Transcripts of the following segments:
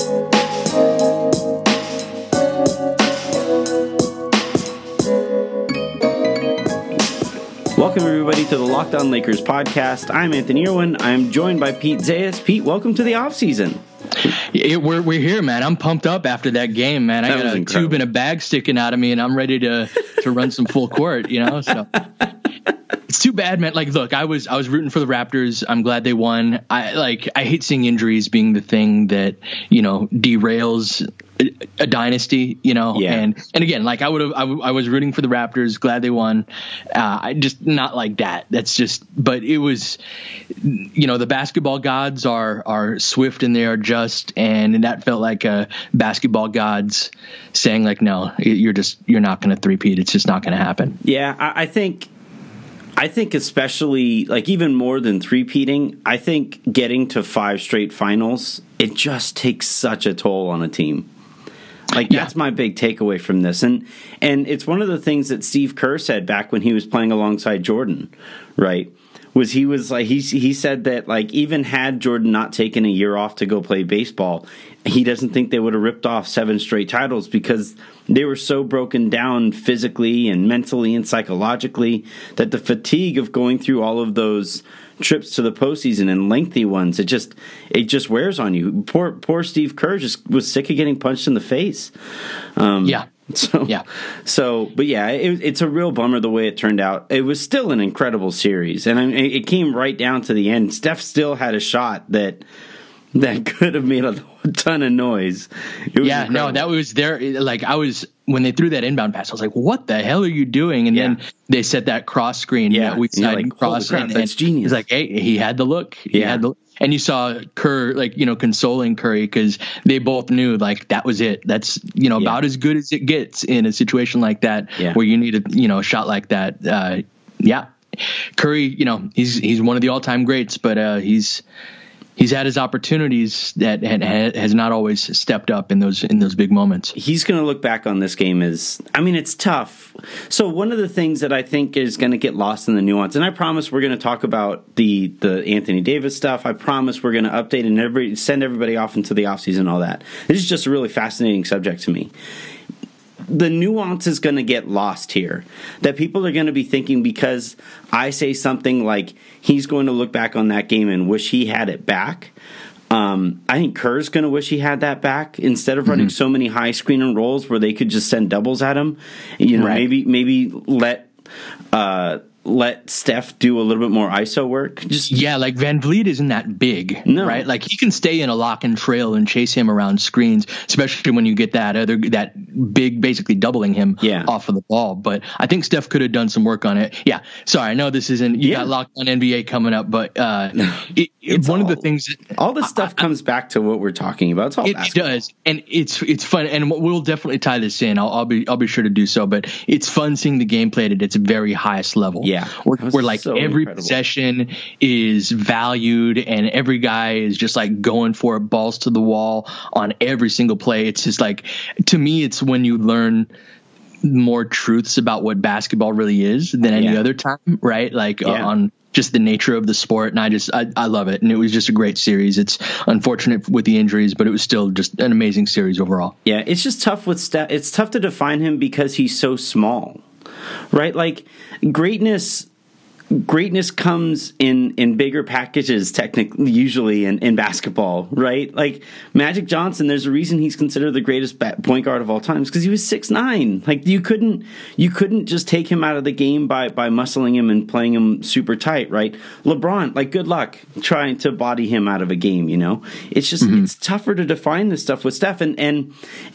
Welcome, everybody, to the Locked On Lakers podcast. I'm Anthony Irwin. I'm joined by Pete Zayas. Pete, welcome to the offseason. We're here, man. I'm pumped up after that game, man. I got a tube and a bag sticking out of me, and I'm ready to run some full court, So it's too bad, man. Like, look, I was rooting for the Raptors. I'm glad they won. I hate seeing injuries being the thing that derails a dynasty, Yeah. And again, like I was rooting for the Raptors, glad they won. I just not like that. That's just, but it was, the basketball gods are swift and they are just, and that felt like a basketball gods saying like, no, you're not going to three-peat. It's just not going to happen. Yeah. I think especially like even more than three-peating, I think getting to 5 straight finals, it just takes such a toll on a team. Like, that's my big takeaway from this. And it's one of the things that Steve Kerr said back when he was playing alongside Jordan, right? He said that, like, even had Jordan not taken a year off to go play baseball, he doesn't think they would have ripped off 7 straight titles because they were so broken down physically and mentally and psychologically that the fatigue of going through all of those trips to the postseason and lengthy ones, it just wears on you. Poor Steve Kerr just was sick of getting punched in the face. It's a real bummer the way it turned out. It was still an incredible series, and it came right down to the end. Steph still had a shot that could have made a ton of noise. That was there. Like when they threw that inbound pass, I was like, "What the hell are you doing?" And then they set that cross screen, that weak side cross. That's genius. It's like, hey, he had the look. And you saw Kerr, consoling Curry because they both knew, like, that was it. That's, about as good as it gets in a situation like that where you need a shot like that. Curry, he's one of the all-time greats, but he's had his opportunities that has not always stepped up in those big moments. He's going to look back on this game it's tough. So one of the things that I think is going to get lost in the nuance, and I promise we're going to talk about the Anthony Davis stuff. I promise we're going to update and send everybody off into the offseason and all that. This is just a really fascinating subject to me. The nuance is going to get lost here. That people are going to be thinking because I say something like he's going to look back on that game and wish he had it back. I think Kerr's going to wish he had that back instead of running so many high screen and rolls where they could just send doubles at him. Maybe let Steph do a little bit more ISO work. Like Van Vliet isn't that big, right? Like he can stay in a lock and trail and chase him around screens, especially when you get that big, basically doubling him off of the ball. But I think Steph could have done some work on it. Yeah. Sorry, I know this isn't. You got Locked On NBA coming up, but it's one of the things that all this stuff comes back to what we're talking about. It's all basketball. It does, and it's fun, and we'll definitely tie this in. I'll be sure to do so. But it's fun seeing the game played at its very highest level. Yeah, where like so every incredible possession is valued and every guy is just like going for it, balls to the wall on every single play. It's just like, to me, it's when you learn more truths about what basketball really is than any other time, right? On just the nature of the sport. And I love it. And it was just a great series. It's unfortunate with the injuries, but it was still just an amazing series overall. Yeah, it's just tough with Steph. It's tough to define him because he's so small. Right? Like greatness comes in bigger packages, technically, usually in basketball, right? Like Magic Johnson, there's a reason he's considered the greatest point guard of all time, because he was 6'9". Like you couldn't just take him out of the game by muscling him and playing him super tight, right? LeBron, like good luck trying to body him out of a game, It's just it's tougher to define this stuff with Steph, and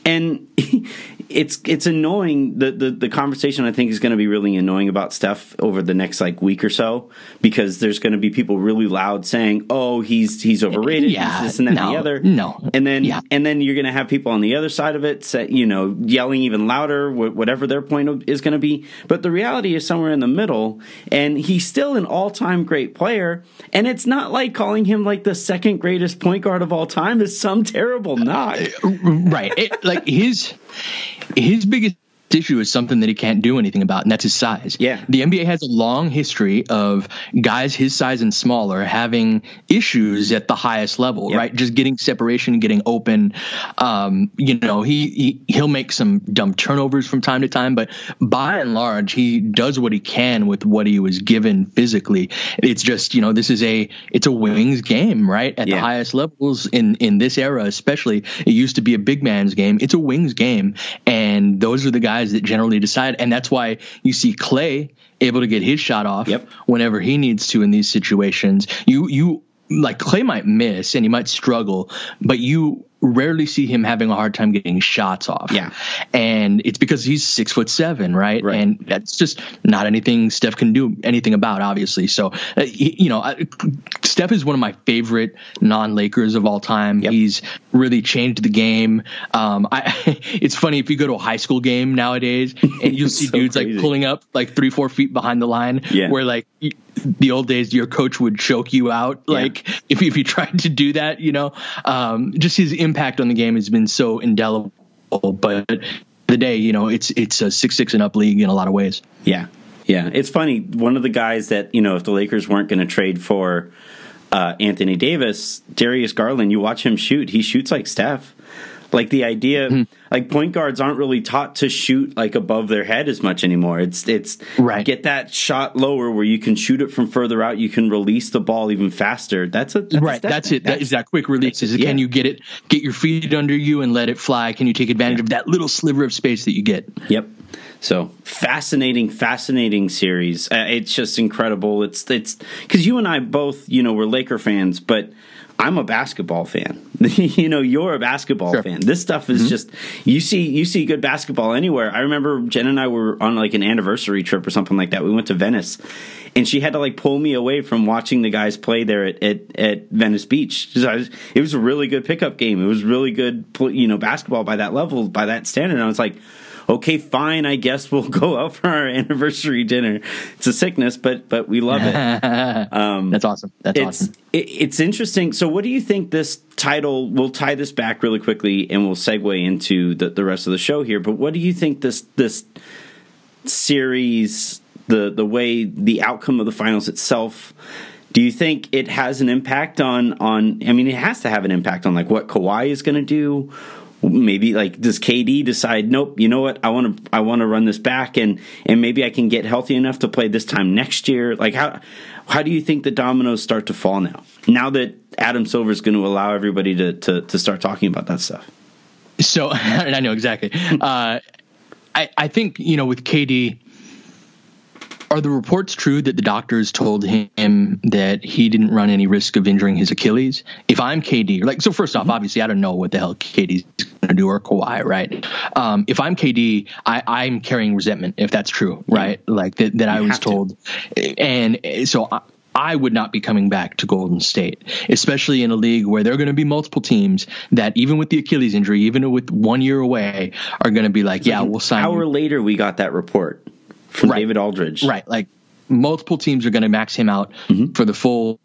it's annoying. The conversation I think is going to be really annoying about Steph over the next week or so, because there's going to be people really loud saying, "Oh, he's overrated, he's this and that and the other." No, and then you're going to have people on the other side of it, yelling even louder, whatever their point is going to be. But the reality is somewhere in the middle, and he's still an all-time great player. And it's not like calling him like the second greatest point guard of all time is some terrible knock, right? His biggest issue is something that he can't do anything about, and that's his size. Yeah. The NBA has a long history of guys his size and smaller having issues at the highest level, right? Just getting separation, getting open. He'll make some dumb turnovers from time to time, but by and large, he does what he can with what he was given physically. It's just, it's a wings game, right? At the highest levels in this era, especially, it used to be a big man's game. It's a wings game, and those are the guys that generally decide, and that's why you see Clay able to get his shot off whenever he needs to in these situations. You like, Clay might miss and he might struggle, but you rarely see him having a hard time getting shots off. Yeah. And it's because he's 6'7", right? And that's just not anything Steph can do anything about, obviously. So, Steph is one of my favorite non-Lakers of all time. He's really changed the game. It's funny, if you go to a high school game nowadays and you'll see dudes crazy, like pulling up like 3-4 feet behind the line, where like the old days your coach would choke you out. Like if you tried to do that, just his impact on the game has been so indelible. But the day, it's a 6'6" and up league in a lot of ways. Yeah. It's funny. One of the guys that, if the Lakers weren't going to trade for Anthony Davis, Darius Garland, you watch him shoot, he shoots like Steph. Like, the idea, like, point guards aren't really taught to shoot like above their head as much anymore. It's right. Get that shot lower where you can shoot it from further out. You can release the ball even faster. That's it. That's that quick release. Can you get your feet under you and let it fly? Can you take advantage of that little sliver of space that you get? Yep. So fascinating series. It's just incredible. It's because you and I both, we're Laker fans, but I'm a basketball fan. You're a basketball fan. This stuff is just, you see good basketball anywhere. I remember Jen and I were on like an anniversary trip or something like that. We went to Venice, and she had to like pull me away from watching the guys play there at Venice Beach. It was a really good pickup game. It was really good, basketball by that level, by that standard. And I was like, okay, fine, I guess we'll go out for our anniversary dinner. It's a sickness, but we love it. That's awesome. Awesome. It's interesting. So what do you think this title, we'll tie this back really quickly and we'll segue into the rest of the show here, but what do you think this series, the way, the outcome of the finals itself, do you think it has an impact on it has to have an impact on like what Kawhi is going to do? Maybe like, does KD decide, nope, you know what, I want to run this back and maybe I can get healthy enough to play this time next year? Like, how do you think the dominoes start to fall now that Adam Silver is going to allow everybody to start talking about that stuff? So, and I know exactly. I think, with KD, are the reports true that the doctors told him that he didn't run any risk of injuring his Achilles? If I'm KD, so first off, obviously I don't know what the hell KD's going to do, or Kawhi, right? If I'm KD, I'm carrying resentment if that's true, right? Like that I was told. And so I would not be coming back to Golden State, especially in a league where there are going to be multiple teams that, even with the Achilles injury, even with 1 year away, are going to be like, we'll sign you. An hour later, we got that report from David Aldridge. Right. Like, multiple teams are going to max him out for the full,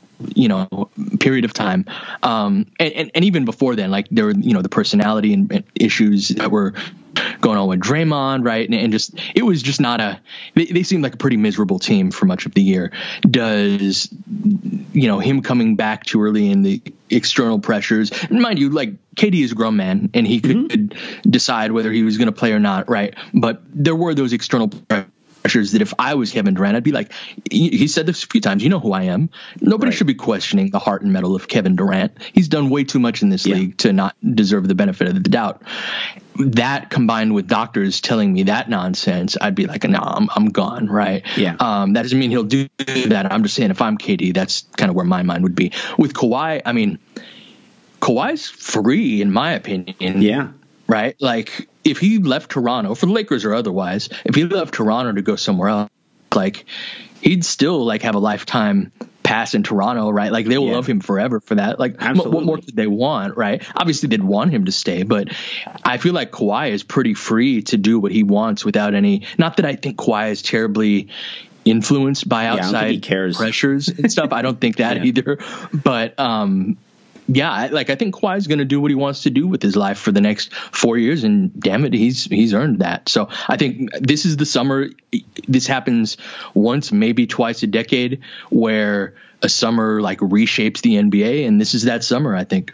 period of time. And even before then, like, there were, the personality and issues that were going on with Draymond, right? And just, it was just not they seemed like a pretty miserable team for much of the year. Does, him coming back too early in the external pressures, and mind you, like, KD is a grown man and he could decide whether he was going to play or not, right? But there were those external pressures that if I was Kevin Durant, I'd be like, he said this a few times, you know who I am. Nobody should be questioning the heart and mettle of Kevin Durant. He's done way too much in this league to not deserve the benefit of the doubt. That combined with doctors telling me that nonsense, I'd be like, no, I'm gone, right? Yeah. That doesn't mean he'll do that. I'm just saying, if I'm KD, that's kind of where my mind would be. With Kawhi, Kawhi's free, in my opinion. Yeah. Right? Like, if he left Toronto, for the Lakers or otherwise, if he left Toronto to go somewhere else, like, he'd still, like, have a lifetime pass in Toronto, right? Like, they will love him forever for that. Like, what more could they want, right? Obviously, they'd want him to stay, but I feel like Kawhi is pretty free to do what he wants without any, not that I think Kawhi is terribly influenced by outside pressures and stuff. I don't think that either. But I think Kawhi's going to do what he wants to do with his life for the next 4 years, and damn it, he's earned that. So I think this is the summer. This happens once, maybe twice a decade, where a summer like reshapes the NBA, and this is that summer, I think.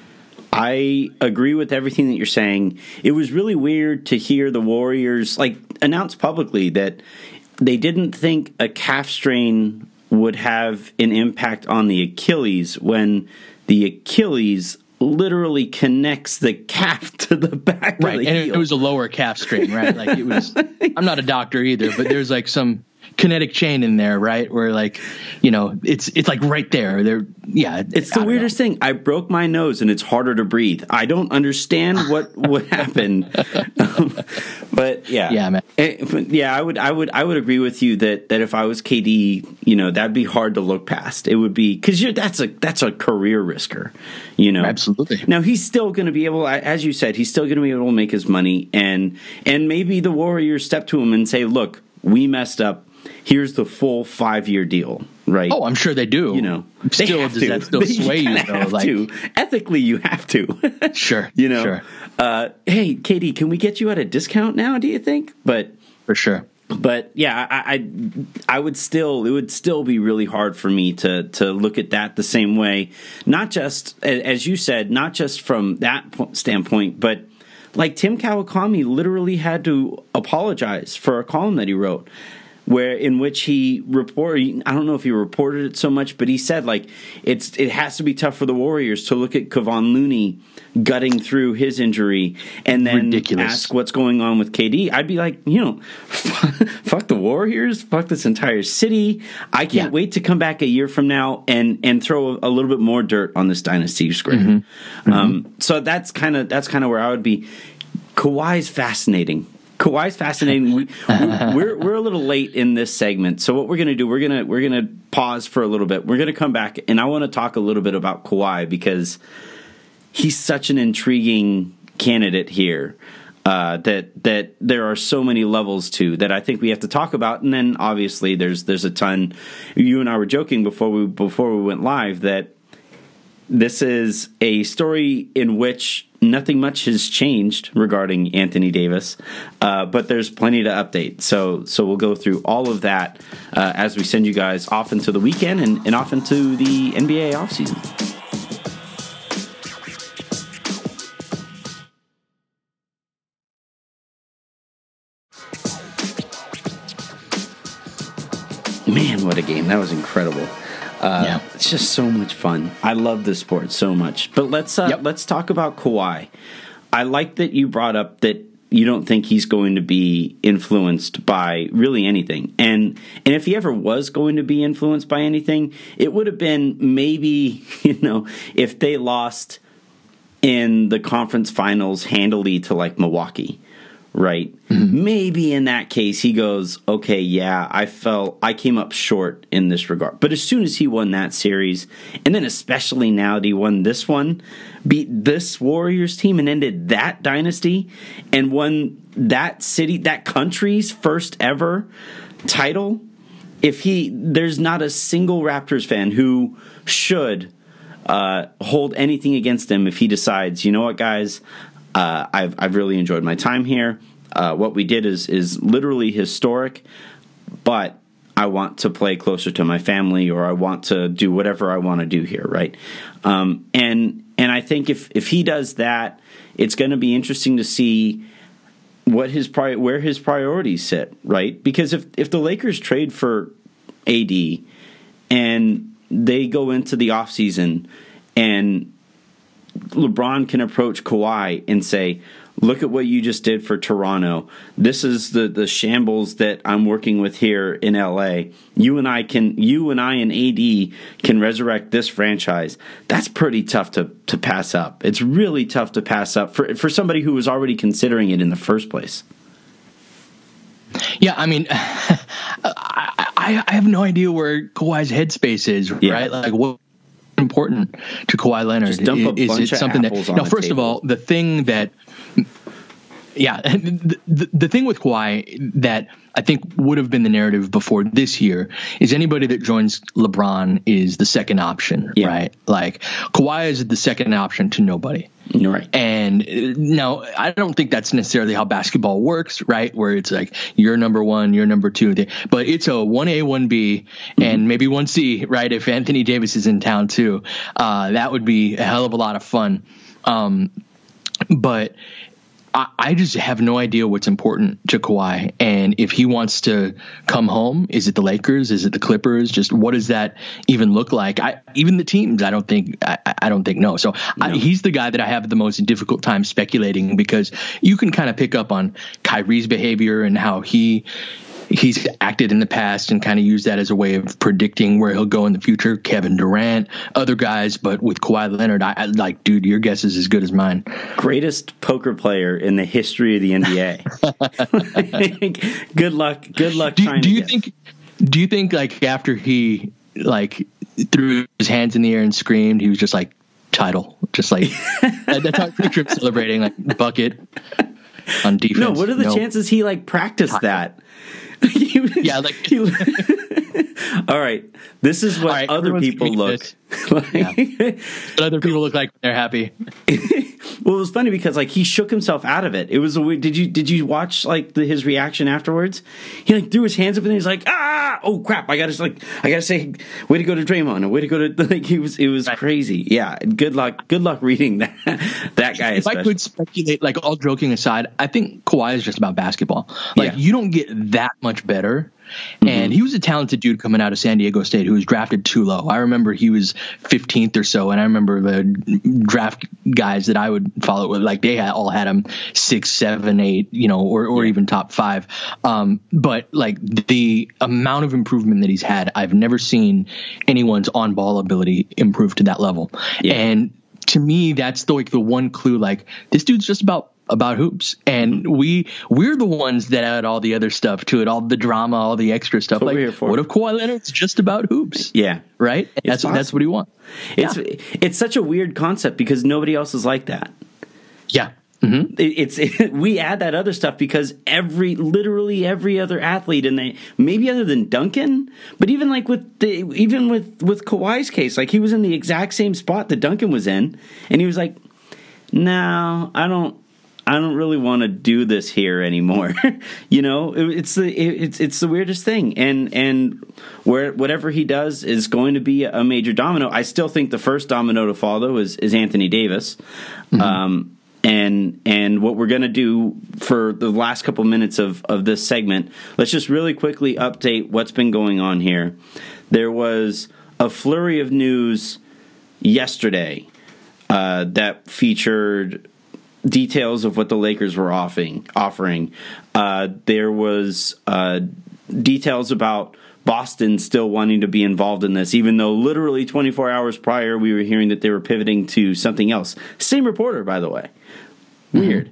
I agree with everything that you're saying. It was really weird to hear the Warriors announce publicly that they didn't think a calf strain would have an impact on the Achilles when the Achilles literally connects the calf to the back right, of the and heel. It was a lower calf strain, right? Like it was. I'm not a doctor either, but there's like some kinetic chain in there, right? Where it's like right there. It's the weirdest thing. I broke my nose and it's harder to breathe. I don't understand what happened. But man. I would agree with you that if I was KD, that'd be hard to look past. It would be because that's a career risker, Absolutely. Now he's still going to be able, as you said, he's still going to be able to make his money, and maybe the Warriors step to him and say, "Look, we messed up. Here's the full 5-year deal." Right? Oh, I'm sure they do. Still, does that still sway you though? Ethically, you have to. Sure. Sure. Hey, KD, can we get you at a discount now? Do you think? But for sure. But yeah, I would still. It would still be really hard for me to look at that the same way. Not just as you said, not just from that standpoint, but like Tim Kawakami literally had to apologize for a column that he wrote, in which he reported, I don't know if he reported it so much, but he said it has to be tough for the Warriors to look at Kevon Looney gutting through his injury and then ask what's going on with KD. I'd be like, fuck the Warriors, fuck this entire city. I can't wait to come back a year from now and throw a little bit more dirt on this dynasty scrape. Mm-hmm. So that's kind of where I would be. Kawhi's fascinating. We're a little late in this segment, so what we're gonna do, we're gonna pause for a little bit. We're gonna come back, and I want to talk a little bit about Kawhi because he's such an intriguing candidate here. That there are so many levels to that I think we have to talk about, and then obviously there's a ton. You and I were joking before we went live that this is a story in which nothing much has changed regarding Anthony Davis, but there's plenty to update. So we'll go through all of that as we send you guys off into the weekend and off into the NBA offseason. Man, what a game. That was incredible. It's just so much fun. I love this sport so much. But let's talk about Kawhi. I like that you brought up that you don't think he's going to be influenced by really anything. And if he ever was going to be influenced by anything, it would have been maybe, if they lost in the conference finals handily to Milwaukee. Right. Mm-hmm. Maybe in that case he goes, okay, yeah, I came up short in this regard. But as soon as he won that series, and then especially now that he won this one, beat this Warriors team and ended that dynasty and won that country's first ever title, there's not a single Raptors fan who should hold anything against him if he decides, you know what, guys, I've really enjoyed my time here. What we did is literally historic, but I want to play closer to my family, or I want to do whatever I want to do here, right? And I think if he does that, it's going to be interesting to see where his priorities sit, right? Because if the Lakers trade for AD and they go into the offseason and LeBron can approach Kawhi and say, look at what you just did for Toronto. This is the shambles that I'm working with here in LA. You and I and AD can resurrect this franchise. That's pretty tough to pass up. It's really tough to pass up for somebody who was already considering it in the first place. Yeah, I mean, I have no idea where Kawhi's headspace is, right? Like what important to Kawhi Leonard? Just dump a bunch of something apples that on now, the first table. of all, the thing that Yeah, the thing with Kawhi that I think would have been the narrative before this year is anybody that joins LeBron is the second option, right? Like Kawhi is the second option to nobody. Right. And now I don't think that's necessarily how basketball works, right? Where it's like you're number one, you're number two, but it's a 1A, 1B, and maybe 1C, right? If Anthony Davis is in town too, that would be a hell of a lot of fun. But I just have no idea what's important to Kawhi. And if he wants to come home, is it the Lakers? Is it the Clippers? Just what does that even look like? Even the teams, I don't think no. So no. He's the guy that I have the most difficult time speculating, because you can kind of pick up on Kyrie's behavior and how he's acted in the past and kind of use that as a way of predicting where he'll go in the future. Kevin Durant, other guys, but with Kawhi Leonard, I like, dude, your guess is as good as mine. Greatest poker player in the history of the NBA. Good luck. Do you think like after he like threw his hands in the air and screamed, he was just like title, just like that's how I picture him celebrating, like bucket on defense. No, what are the chances he like practiced that? All right, this is what other people look like. What other people look like when they're happy. Well, it was funny because like he shook himself out of it. It was a weird. Did you watch like his reaction afterwards? He like threw his hands up and he's like, oh crap! I gotta say, way to go to Draymond, and way to go to like it was crazy. Yeah, good luck reading that guy. If I could speculate, like all joking aside, I think Kawhi is just about basketball. Like you don't get that much better. And he was a talented dude coming out of San Diego State who was drafted too low. I remember he was 15th or so, and I remember the draft guys that I would follow, like they all had him 6, 7, 8, or even top 5. But like the amount of improvement that he's had, I've never seen anyone's on-ball ability improve to that level. Yeah. And to me, that's the one clue. Like this dude's just about hoops, and we're the ones that add all the other stuff to it, all the drama, all the extra stuff. Like, what if Kawhi Leonard's just about hoops? Yeah, right. That's what he wants. It's such a weird concept because nobody else is like that. Yeah. We add that other stuff because literally every other athlete, and maybe other than Duncan, but even like with Kawhi's case, like he was in the exact same spot that Duncan was in, and he was like, "No, I don't really want to do this here anymore." It's the weirdest thing, and whatever he does is going to be a major domino. I still think the first domino to fall though is Anthony Davis. And what we're going to do for the last couple minutes of this segment, let's just really quickly update what's been going on here. There was a flurry of news yesterday that featured details of what the Lakers were offering. There was details about Boston still wanting to be involved in this, even though literally 24 hours prior we were hearing that they were pivoting to something else. Same reporter, by the way. Weird.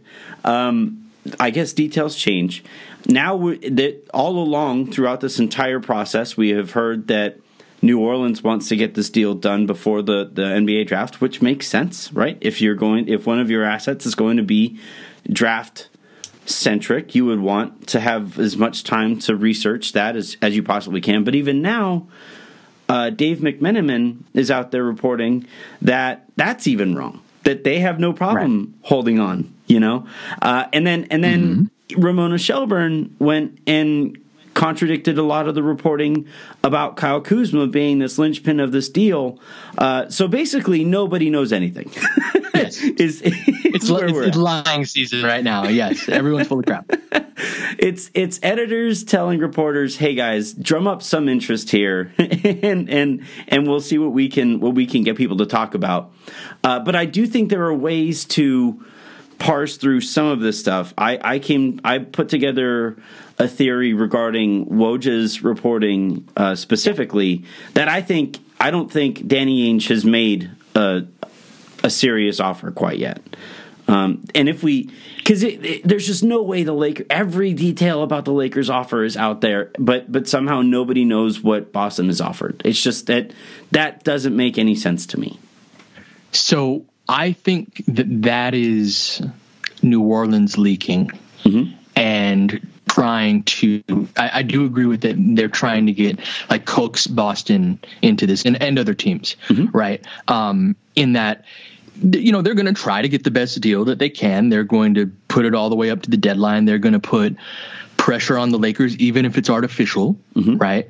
I guess details change. Now, that all along throughout this entire process, we have heard that New Orleans wants to get this deal done before the NBA draft, which makes sense, right? If one of your assets is going to be draft centric, you would want to have as much time to research that as you possibly can. But even now, Dave McMenamin is out there reporting that that's even wrong, that they have no problem holding on, and then Ramona Shelburne went and contradicted a lot of the reporting about Kyle Kuzma being this linchpin of this deal. So basically, nobody knows anything. It's lying season right now. Yes, everyone's full of crap. It's editors telling reporters, "Hey guys, drum up some interest here, and we'll see what we can get people to talk about." But I do think there are ways to parse through some of this stuff. I put together a theory regarding Woj's reporting specifically that I don't think Danny Ainge has made a serious offer quite yet. And if because there's just no way every detail about the Lakers offer is out there, but somehow nobody knows what Boston has offered. It's just that doesn't make any sense to me. So I think that is New Orleans leaking and trying to, I do agree with that. They're trying to get like coax Boston into this and other teams, right? In that, you know, they're going to try to get the best deal that they can. They're going to put it all the way up to the deadline. They're going to put pressure on the Lakers, even if it's artificial, right?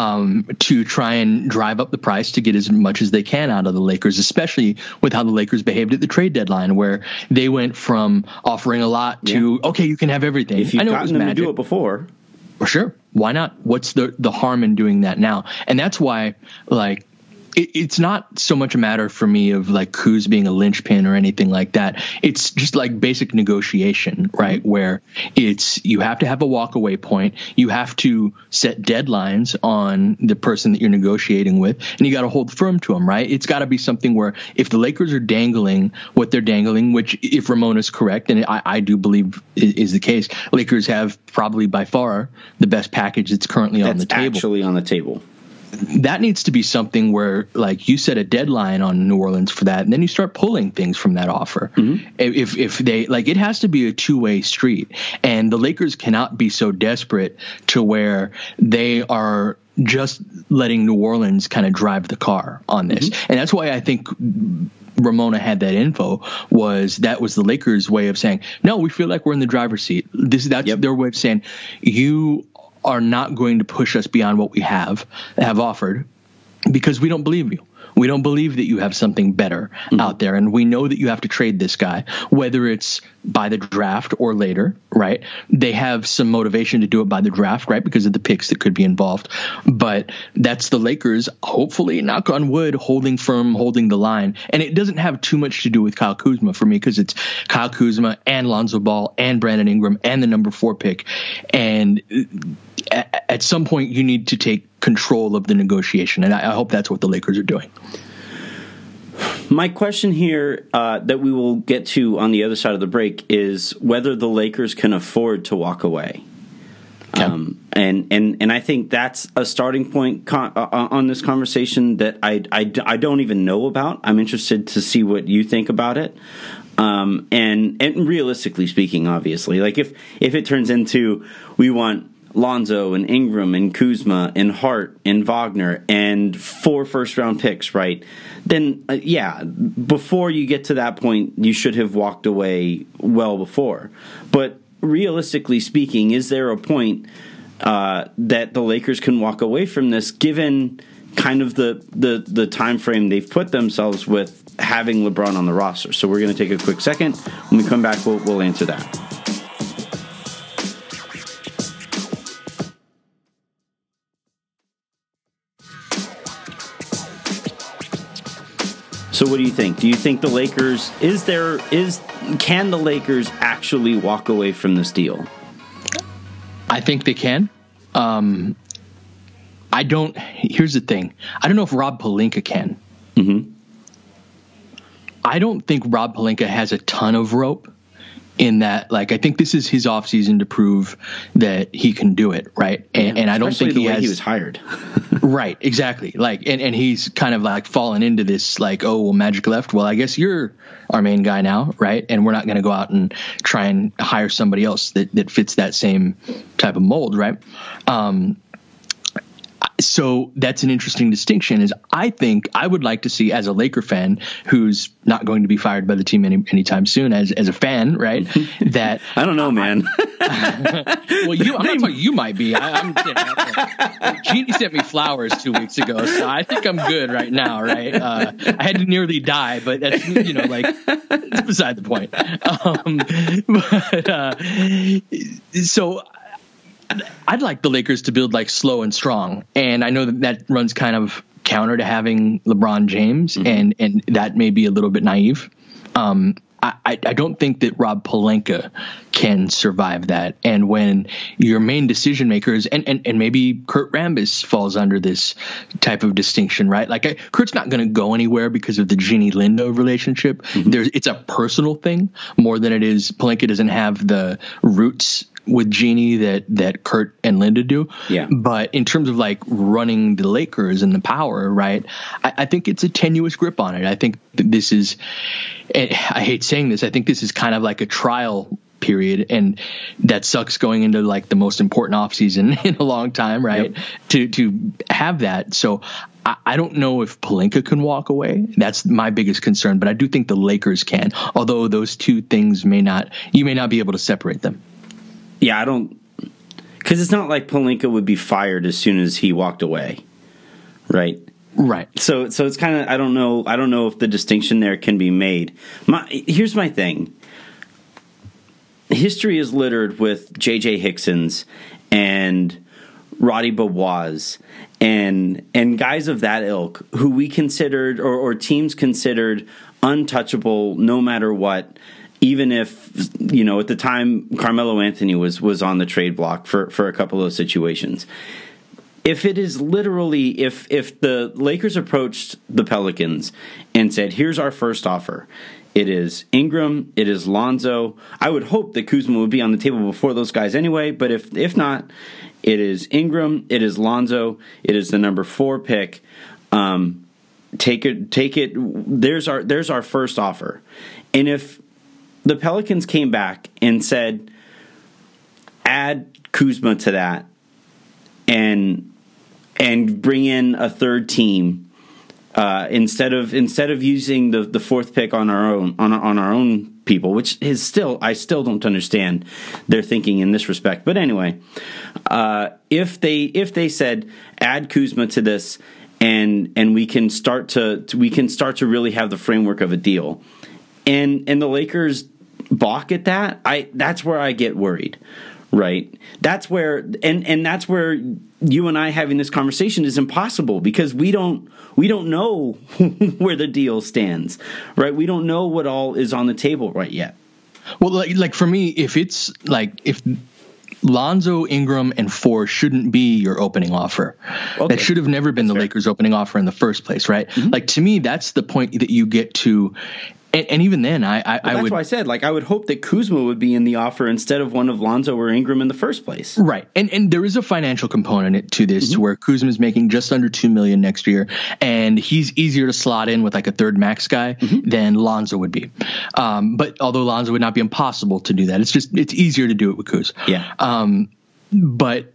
To try and drive up the price to get as much as they can out of the Lakers, especially with how the Lakers behaved at the trade deadline, where they went from offering a lot to, okay, you can have everything. If you've gotten them to do it before. For sure. Why not? What's the harm in doing that now? And that's why, like, it's not so much a matter for me of like Kuz being a linchpin or anything like that. It's just like basic negotiation, right? Where it's, you have to have a walk away point. You have to set deadlines on the person that you're negotiating with, and you got to hold firm to them, right? It's got to be something where if the Lakers are dangling what they're dangling, which if Ramon is correct, and I do believe is the case, Lakers have probably by far the best package that's currently on the table. Actually on the table. That needs to be something where, like, you set a deadline on New Orleans for that, and then you start pulling things from that offer. If they, like, it has to be a two-way street, and the Lakers cannot be so desperate to where they are just letting New Orleans kind of drive the car on this. And that's why I think Ramona had that info, was that was the Lakers' way of saying, no, we feel like we're in the driver's seat. That's their way of saying, you are not going to push us beyond what we have offered, because we don't believe you. We don't believe that you have something better out there. And we know that you have to trade this guy, whether it's by the draft or later, right? They have some motivation to do it by the draft, right? Because of the picks that could be involved. But that's the Lakers, hopefully, knock on wood, holding firm, holding the line. And it doesn't have too much to do with Kyle Kuzma for me, because it's Kyle Kuzma and Lonzo Ball and Brandon Ingram and the number 4 pick. And at some point, you need to take control of the negotiation, and I hope that's what the Lakers are doing. My question here that we will get to on the other side of the break is whether the Lakers can afford to walk away. Okay. And I think that's a starting point on this conversation that I don't even know about. I'm interested to see what you think about it. And realistically speaking, obviously, like if it turns into we want Lonzo and Ingram and Kuzma and Hart and Wagner and 4 first-round picks, right? Then, before you get to that point, you should have walked away well before. But realistically speaking, is there a point that the Lakers can walk away from this, given kind of the time frame they've put themselves with having LeBron on the roster? So we're going to take a quick second. When we come back, we'll answer that. So what do you think? Do you think the Lakers, can the Lakers actually walk away from this deal? I think they can. Here's the thing. I don't know if Rob Pelinka can. I don't think Rob Pelinka has a ton of rope in that, like, I think this is his offseason to prove that he can do it, right? And I don't think he was hired. Right, exactly. Like, and he's kind of like fallen into this, like, oh, well, Magic left. Well, I guess you're our main guy now, right? And we're not going to go out and try and hire somebody else that fits that same type of mold, right? So that's an interesting distinction. Is I think I would like to see, as a Laker fan who's not going to be fired by the team anytime soon, as a fan, right? That I don't know, man. Well, I'm not talking. You might be. I'm Jeannie sent me flowers 2 weeks ago, so I think I'm good right now, right? I had to nearly die, but that's it's beside the point. So I'd like the Lakers to build like slow and strong, and I know that runs kind of counter to having LeBron James, and that may be a little bit naive. I don't think that Rob Pelinka can survive that. And when your main decision makers, and maybe Kurt Rambis falls under this type of distinction, right? Like Kurt's not going to go anywhere because of the Jeannie Lindo relationship. It's a personal thing more than it is. Pelinka doesn't have the roots with Jeannie that Kurt and Linda do. Yeah. But in terms of like running the Lakers and the power, right, I think it's a tenuous grip on it. I think this is, I hate saying this, I think this is kind of like a trial period, and that sucks going into like the most important offseason in a long time, right? Yep. To have that. So I don't know if Pelinka can walk away. That's my biggest concern, but I do think the Lakers can, although those two things you may not be able to separate them. Yeah, I don't, because it's not like Pelinka would be fired as soon as he walked away, right? Right. So it's kind of, I don't know if the distinction there can be made. Here's my thing. History is littered with J.J. Hicksons and Roddy Beaubois and guys of that ilk who we considered or teams considered untouchable no matter what. Even if, at the time, Carmelo Anthony was on the trade block for a couple of situations. If it is literally, if the Lakers approached the Pelicans and said, here's our first offer, it is Ingram, it is Lonzo. I would hope that Kuzma would be on the table before those guys anyway, but if not, it is Ingram, it is Lonzo, it is the number 4 pick. Take it. There's our first offer. And if the Pelicans came back and said, add Kuzma to that and bring in a third team instead of using the 4th pick on our own people, which is still, I still don't understand their thinking in this respect. But anyway, if they said add Kuzma to this and we can start to really have the framework of a deal, and the Lakers balk at that, that's where I get worried, right? That's where and that's where you and I having this conversation is impossible, because we don't know where the deal stands, right? We don't know what all is on the table right yet. Well, like for me, if Lonzo, Ingram, and 4 shouldn't be your opening offer. Okay. That should have never been the Lakers' opening offer in the first place, right? Mm-hmm. Like, to me, that's the point that you get to. And even then, that's why I said, like, I would hope that Kuzma would be in the offer instead of one of Lonzo or Ingram in the first place. Right. And there is a financial component to this, mm-hmm. to where Kuzma is making just under $2 million next year, and he's easier to slot in with like a third max guy mm-hmm. than Lonzo would be. But although Lonzo would not be impossible to do that, it's easier to do it with Kuz. Yeah. But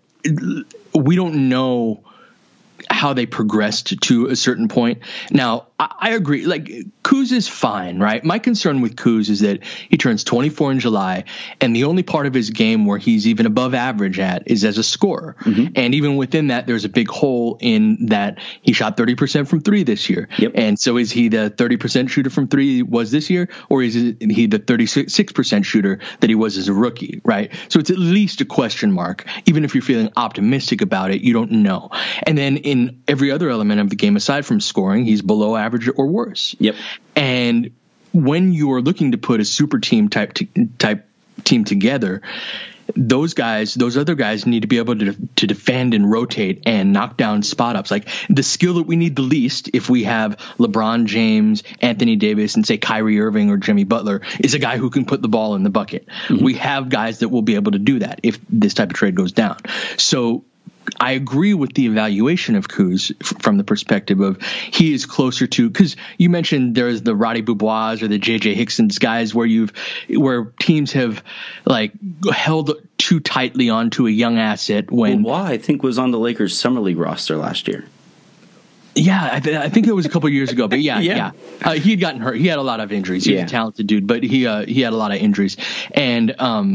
we don't know how they progressed to a certain point. Now, I agree. Like, Kuz is fine, right? My concern with Kuz is that he turns 24 in July, and the only part of his game where he's even above average at is as a scorer. Mm-hmm. And even within that, there's a big hole in that he shot 30% from 3 this year. Yep. And so is he the 30% shooter from 3 was this year, or is he the 36% shooter that he was as a rookie, right? So it's at least a question mark. Even if you're feeling optimistic about it, you don't know. And then in every other element of the game, aside from scoring, he's below average or worse. Yep. And when you are looking to put a super team type team together, those other guys need to be able to defend and rotate and knock down spot ups. Like, the skill that we need the least, if we have LeBron James, Anthony Davis, and say Kyrie Irving or Jimmy Butler, is a guy who can put the ball in the bucket. Mm-hmm. We have guys that will be able to do that if this type of trade goes down. So I agree with the evaluation of Kuz from the perspective of he is closer to, because you mentioned there's the Roddy Beaubois or the J.J. Hicksons guys where teams have like held too tightly onto a young asset when Beaubois, I think, was on the Lakers Summer League roster last year. Yeah, I think it was a couple of years ago, but yeah. He had gotten hurt. He had a lot of injuries. He's a talented dude, but he had a lot of injuries. And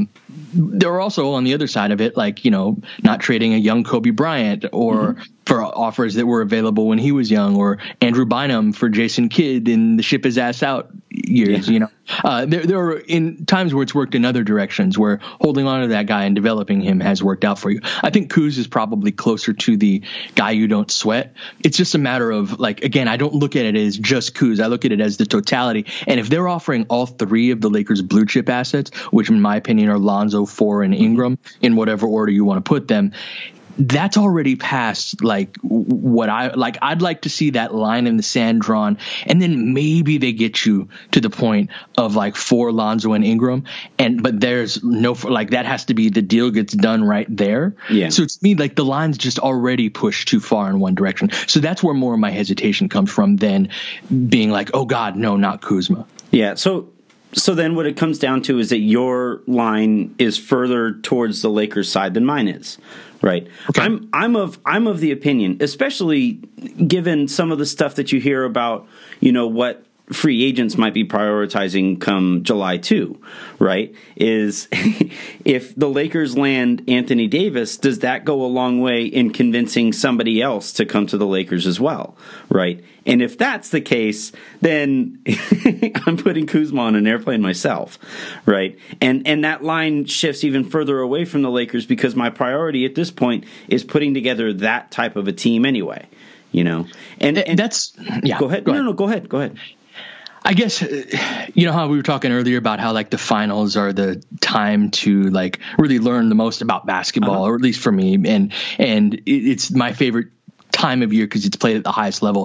there were also on the other side of it, like, not trading a young Kobe Bryant or mm-hmm. for offers that were available when he was young, or Andrew Bynum for Jason Kidd in the ship his ass out years. There were in times where it's worked in other directions, where holding on to that guy and developing him has worked out for you. I think Kuz is probably closer to the guy you don't sweat. It's just a matter of, like, again, I don't look at it as just Kuz. I look at it as the totality. And if they're offering all 3 of the Lakers' blue chip assets, which in my opinion are Lonzo, 4, and Ingram, in whatever order you want to put them, that's already past like what I'd like to see that line in the sand drawn, and then maybe they get you to the point of like for Lonzo and Ingram, but there's no, like, that has to be, the deal gets done right there. Yeah. So it's me, like, the line's just already pushed too far in one direction. So that's where more of my hesitation comes from than being like, oh God, no, not Kuzma. Yeah. So then what it comes down to is that your line is further towards the Lakers side than mine is, right? Okay. I'm of the opinion, especially given some of the stuff that you hear about, what free agents might be prioritizing come July 2, right? Is if the Lakers land Anthony Davis, does that go a long way in convincing somebody else to come to the Lakers as well, right? And if that's the case, then I'm putting Kuzma on an airplane myself, right? And that line shifts even further away from the Lakers because my priority at this point is putting together that type of a team anyway, And that's, yeah. Go ahead. No, go ahead. I guess, how we were talking earlier about how like the finals are the time to like really learn the most about basketball, or at least for me. And it's my favorite time of year because it's played at the highest level.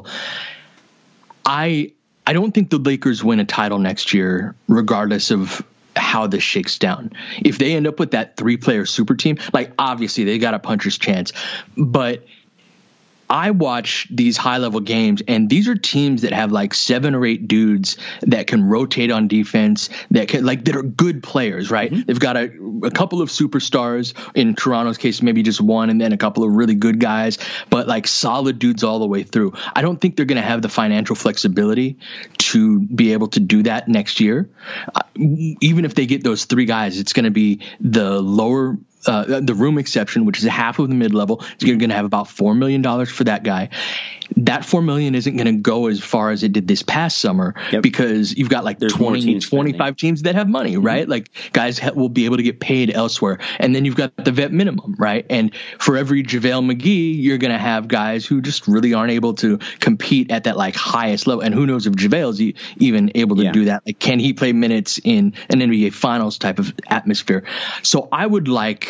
I don't think the Lakers win a title next year, regardless of how this shakes down. If they end up with that 3-player super team, like obviously they got a puncher's chance, but I watch these high-level games, and these are teams that have like 7 or 8 dudes that can rotate on defense, that are good players, right? Mm-hmm. They've got a couple of superstars. In Toronto's case, maybe just one, and then a couple of really good guys, but like solid dudes all the way through. I don't think they're going to have the financial flexibility to be able to do that next year. Even if they get those 3 guys, it's going to be the lower the room exception, which is half of the mid-level. You're going to have about $4 million for that guy. That $4 million isn't going to go as far as it did this past summer, because you've got like 25 teams that have money, right? Mm-hmm. Like guys will be able to get paid elsewhere. And then you've got the vet minimum, right? And for every JaVale McGee, you're going to have guys who just really aren't able to compete at that like highest level. And who knows if JaVale's even able to do that? Like, can he play minutes in an NBA Finals type of atmosphere? So I would like,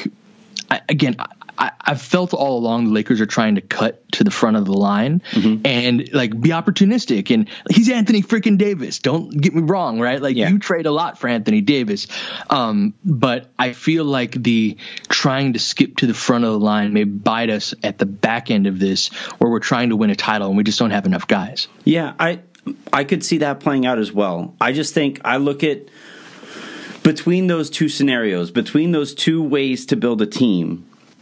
I've felt all along the Lakers are trying to cut to the front of the line and like be opportunistic. And he's Anthony freaking Davis. Don't get me wrong, right? Like you trade a lot for Anthony Davis. But I feel like the trying to skip to the front of the line may bite us at the back end of this, where we're trying to win a title and we just don't have enough guys. Yeah, I could see that playing out as well. I just think I look at between those two scenarios, between those two ways to build a team,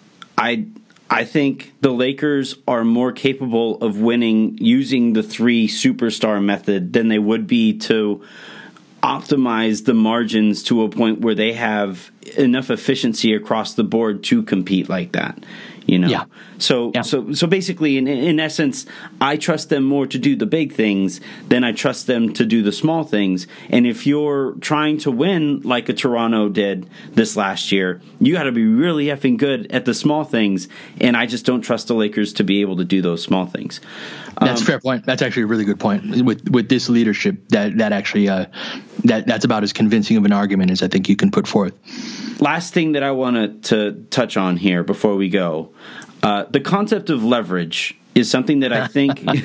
I think the Lakers are more capable of winning using the 3 superstar method than they would be to optimize the margins to a point where they have enough efficiency across the board to compete like that. So basically, in essence, I trust them more to do the big things than I trust them to do the small things. And if you're trying to win like a Toronto did this last year, you got to be really effing good at the small things. And I just don't trust the Lakers to be able to do those small things. That's a fair point. That's actually a really good point. With this leadership, that actually that's about as convincing of an argument as I think you can put forth. Last thing that I wanted to touch on here before we go, the concept of leverage is something that I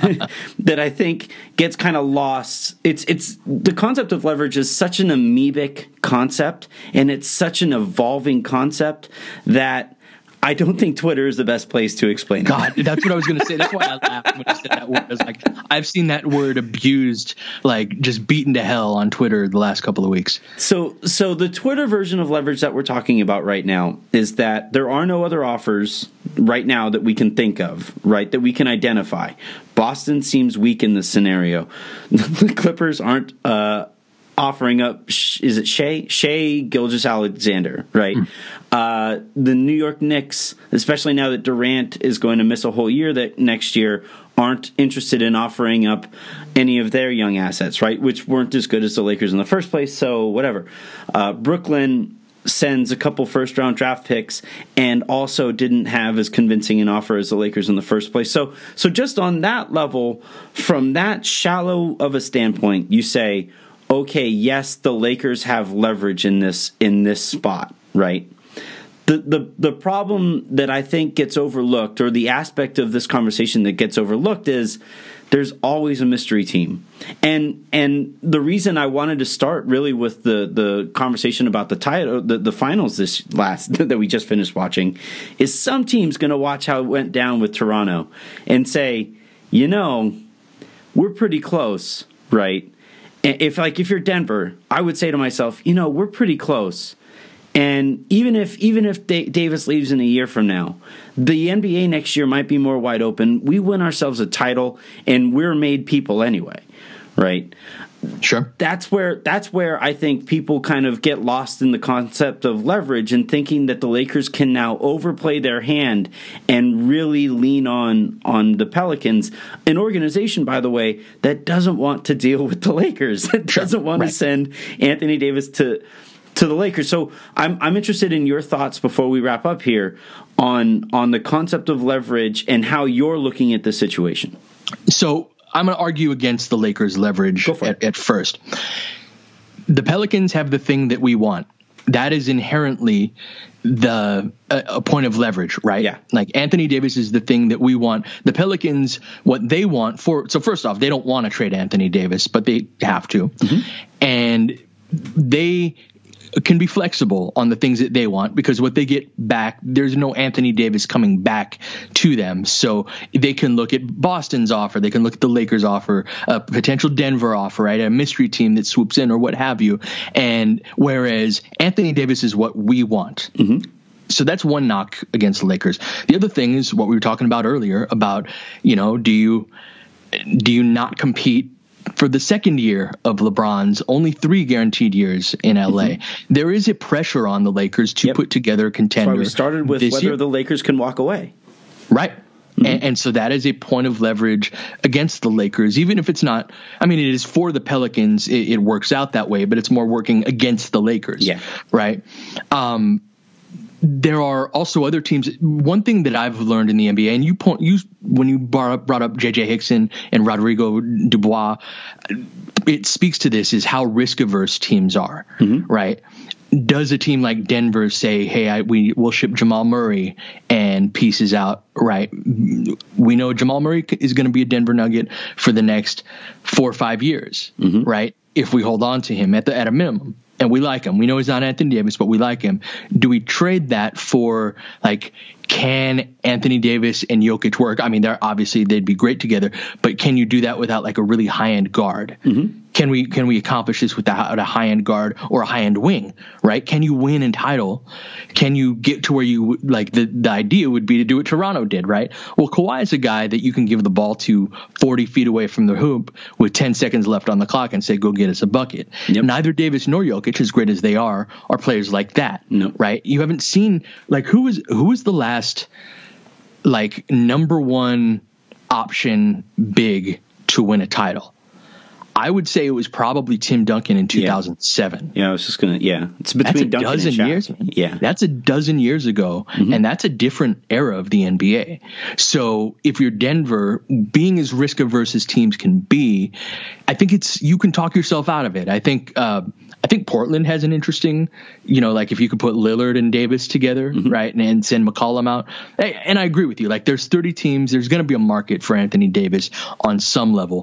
think gets kind of lost. It's the concept of leverage is such an amoebic concept, and it's such an evolving concept that I don't think Twitter is the best place to explain it. God, that's what I was going to say. That's why I laughed when you said that word. I was like, I've seen that word abused, like just beaten to hell on Twitter the last couple of weeks. So the Twitter version of leverage that we're talking about right now is that there are no other offers right now that we can think of, right, that we can identify. Boston seems weak in this scenario. The Clippers aren't offering up, is it Shai Gilgeous-Alexander, right? The New York Knicks, especially now that Durant is going to miss a whole year that next year, aren't interested in offering up any of their young assets, right? Which weren't as good as the Lakers in the first place, so whatever. Brooklyn sends a couple first-round draft picks and also didn't have as convincing an offer as the Lakers in the first place. So just on that level, from that shallow of a standpoint, you say, okay, yes, the Lakers have leverage in this spot, right? The problem that I think gets overlooked, or the aspect of this conversation that gets overlooked, is there's always a mystery team. And the reason I wanted to start really with the conversation about the title, the finals that we just finished watching, is some team's going to watch how it went down with Toronto and say, we're pretty close, right? If you're Denver, I would say to myself, we're pretty close. And even if Davis leaves in a year from now, the NBA next year might be more wide open. We win ourselves a title, and we're made people anyway, right? Sure. That's where I think people kind of get lost in the concept of leverage and thinking that the Lakers can now overplay their hand and really lean on the Pelicans, an organization, by the way, that doesn't want to deal with the Lakers. It doesn't want to send Anthony Davis to the Lakers. So I'm interested in your thoughts before we wrap up here on the concept of leverage and how you're looking at the situation. So I'm going to argue against the Lakers' leverage at first. The Pelicans have the thing that we want. That is inherently a point of leverage, right? Yeah. Like Anthony Davis is the thing that we want. The Pelicans, what they want so first off, they don't want to trade Anthony Davis, but they have to. Mm-hmm. And they can be flexible on the things that they want, because what they get back, there's no Anthony Davis coming back to them. So they can look at Boston's offer, they can look at the Lakers' offer, a potential Denver offer, right? A mystery team that swoops in or what have you. And whereas Anthony Davis is what we want. Mm-hmm. So that's one knock against the Lakers. The other thing is what we were talking about earlier about, do you not compete for the second year of LeBron's only 3 guaranteed years in LA? Mm-hmm. There is a pressure on the Lakers to put together a contender. That's why we started with whether the Lakers can walk away. Right. Mm-hmm. And so that is a point of leverage against the Lakers, even if it's not. I mean, it is for the Pelicans. It works out that way, but it's more working against the Lakers. Yeah. Right. There are also other teams. One thing that I've learned in the NBA, and when you brought up J.J. Hickson and Rodrigo Dubois, it speaks to this, is how risk-averse teams are, right? Does a team like Denver say, hey, we'll ship Jamal Murray and pieces out, right? We know Jamal Murray is going to be a Denver Nugget for the next 4 or 5 years, right? If we hold on to him at a minimum. And we like him. We know he's not Anthony Davis, but we like him. Do we trade that for, can Anthony Davis and Jokic work? I mean, they'd be great together, but can you do that without a really high-end guard? Mm-hmm. Can we accomplish this without a high-end guard or a high-end wing, right? Can you win in title? Can you get to where you the idea would be to do what Toronto did, right? Well, Kawhi is a guy that you can give the ball to 40 feet away from the hoop with 10 seconds left on the clock and say, go get us a bucket. Yep. Neither Davis nor Jokic, as great as they are players like that, right? You haven't seen, who was the last, number one option big to win a title? I would say it was probably Tim Duncan in 2007. Yeah, I was just going to, it's between Duncan and Shaq. Years. Yeah. That's a dozen years ago, and that's a different era of the NBA. So if you're Denver, being as risk-averse as teams can be, I think you can talk yourself out of it. I think Portland has an interesting, if you could put Lillard and Davis together, right, and send McCollum out. And I agree with you. There's 30 teams. There's going to be a market for Anthony Davis on some level.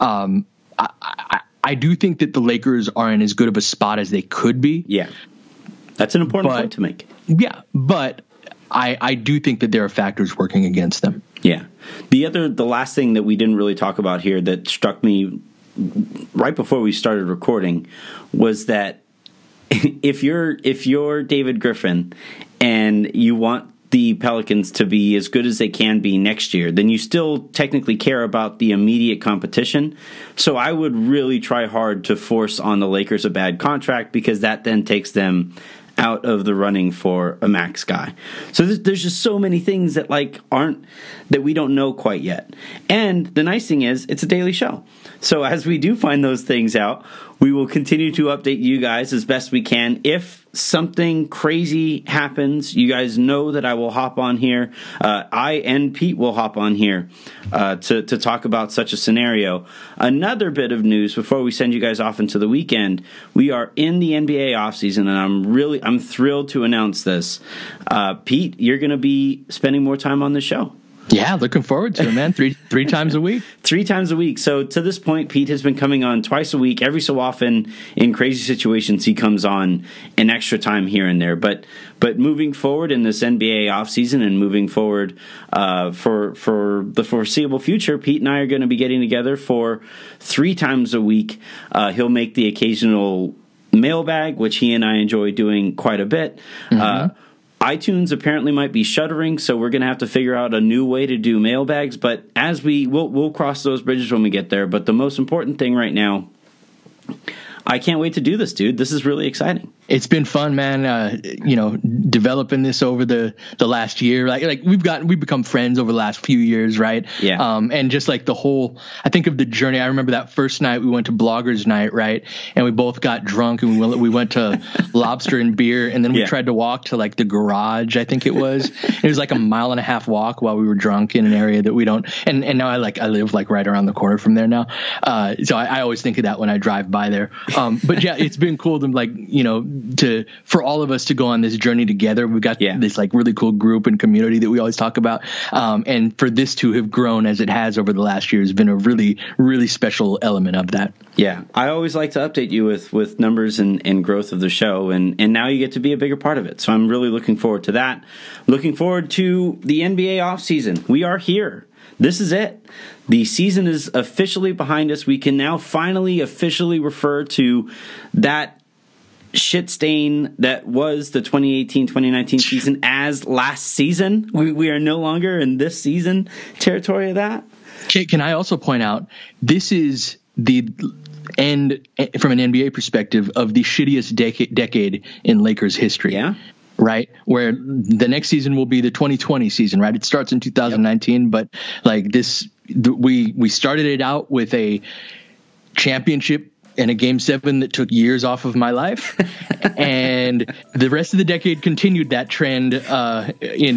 I do think that the Lakers are in as good of a spot as they could be. Yeah. That's an important point to make. Yeah, but I do think that there are factors working against them. Yeah. The last thing that we didn't really talk about here that struck me right before we started recording was that if you're David Griffin and you want the Pelicans to be as good as they can be next year, then you still technically care about the immediate competition. So I would really try hard to force on the Lakers a bad contract, because that then takes them out of the running for a max guy. So there's just so many things that that we don't know quite yet. And the nice thing is, it's a daily show. So as we do find those things out, We will continue to update you guys as best we can. If something crazy happens, you guys know that I will hop on here. I and Pete will hop on here to talk about such a scenario. Another bit of news before we send you guys off into the weekend. We are in the NBA offseason, and I'm thrilled to announce this. Pete, you're going to be spending more time on the show. Yeah, looking forward to it, man. Three times a week. 3 times a week. So to this point, Pete has been coming on twice a week. Every so often, in crazy situations, he comes on an extra time here and there. But moving forward in this NBA offseason and moving forward for the foreseeable future, Pete and I are going to be getting together for 3 times a week. He'll make the occasional mailbag, which he and I enjoy doing quite a bit. Mm-hmm. iTunes apparently might be shuttering, so we're going to have to figure out a new way to do mailbags. But as we'll cross those bridges when we get there. But the most important thing right now, I can't wait to do this, dude. This is really exciting. It's been fun, man. Developing this over the last year, like we've become friends over the last few years, right? Yeah. And just like the whole, I think of the journey. I remember that first night we went to Bloggers Night, right? And we both got drunk and we went to Lobster and beer, and then we tried to walk to like the garage. I think it was. It was like a 1.5 mile walk while we were drunk in an area that we don't. And now I live like right around the corner from there now. So I always think of that when I drive by there. But yeah, it's been cool to for all of us to go on this journey together. We've got this like really cool group and community that we always talk about. And for this to have grown as it has over the last year has been a really, really special element of that. Yeah. I always like to update you with numbers and growth of the show. And now you get to be a bigger part of it. So I'm really looking forward to that. Looking forward to the NBA offseason. We are here. This is it. The season is officially behind us. We can now finally officially refer to that shit stain that was the 2018-2019 season as last season. We are no longer in this season territory of that. Can I also point out, this is the end, from an NBA perspective, of the shittiest decade in Lakers history. Yeah. Right, where the next season will be the 2020 season, right? It starts in 2019, but like this, we started it out with a championship and a Game 7 that took years off of my life, and the rest of the decade continued that trend on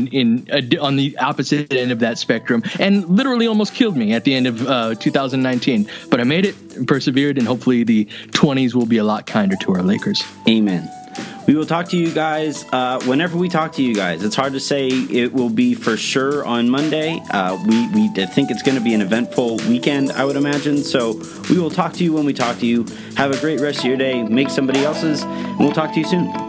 the opposite end of that spectrum, and literally almost killed me at the end of 2019. But I made it, persevered, and hopefully the 20s will be a lot kinder to our Lakers. Amen. We will talk to you guys whenever we talk to you guys. It's hard to say it will be for sure on Monday. We think it's going to be an eventful weekend, I would imagine. So we will talk to you when we talk to you. Have a great rest of your day. Make somebody else's. And we'll talk to you soon.